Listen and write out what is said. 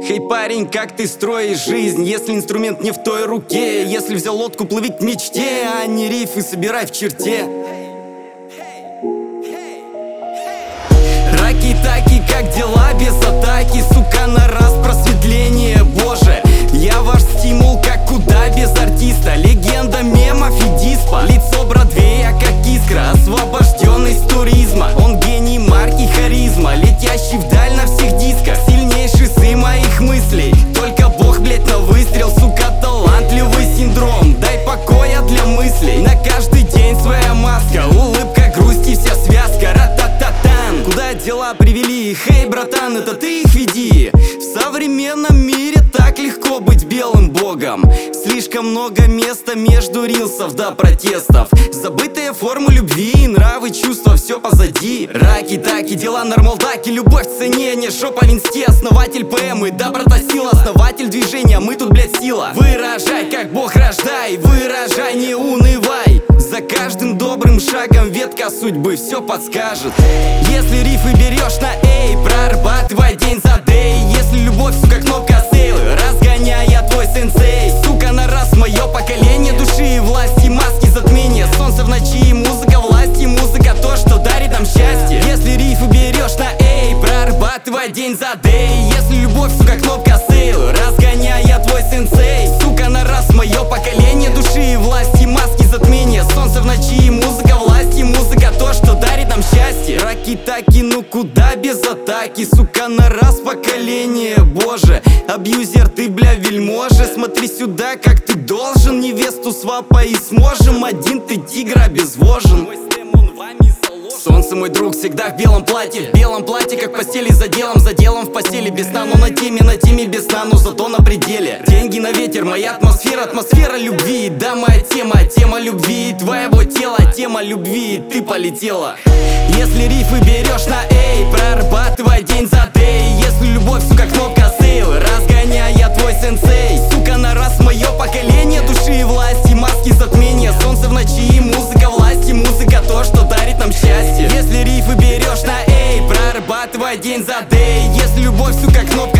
Хей, парень, как ты строишь жизнь, если инструмент не в той руке? Если взял лодку, плыви к мечте, а не рифы собирай в черте. Раки-таки, как дела без атаки? Сука, на раз просветление, боже. Я ваш стимул, как куда без артиста. Легенда мемов и диспа. Лицо Бродвея, как искра, освобожденный с туризма. Он гений марки, харизма, летящий вдаль на всех дисках. Сильнейший сын моих мыслей, только Бог, блять, на выстрел. Сука, талантливый синдром, дай покоя для мыслей. На каждый день своя маска, улыбка, грусть и вся связка. Ра-та-та-тан. Куда дела привели? Хей, братан, это ты их веди. В современном мире так легко быть белым богом. Слишком много места между рилсов до протестов. Забытые формы любви и нравы, чувства, все позади. Раки-таки, дела нормал-таки, любовь в цене, не шопа в инсте. Основатель поэмы, доброта сила, основатель движения, мы тут, блядь, сила. Выражай, как Бог рождай, выражай, не унывай. За каждым добрым шагом ветка судьбы все подскажет. Если рифы берешь на эй, прорабатывай день за дей. Если любовь, сука, кнопка сейл, разгоняя твой сенсей. Сука, на раз мое поколение души и власти, маски затмения. Солнце в ночи, музыка власти, музыка то, что дарит нам счастье. Если рифы берешь на эй, прорабатывай день за дей. Если любовь, сука, кнопка сейл, разгоняя твой сенсей. Сука, на раз мое поколение души и власти, маски затмения. Солнце в ночи, музыка власти, музыка то, что дарит нам счастье. Раки-таки, ну куда без атаки? Сука, на раз поколение, боже. Абьюзер, ты, бля, вельможа. Смотри сюда, как ты должен. Невесту свапа и сможем. Один ты тигр обезвожен. Солнце, мой друг, всегда в белом платье. В белом платье, как в постели за делом в постели без сна. Но на теме без сна, но зато на пределе. Деньги на ветер, моя атмосфера, атмосфера любви. Да, моя тема любви и твоего тела. Тема любви, и ты полетела. Если рифы берешь на эй, прорабатывай день за дей. Если любовь, сука, кнопка сейл, разгоняя твой сенсей. Сука, на раз мое поколение души и власти, маски затмения. Солнце в ночи, музыка власти, музыка то, что дарит нам счастье. Если рифы берешь на эй, прорабатывай день за дей. Если любовь, сука, кнопка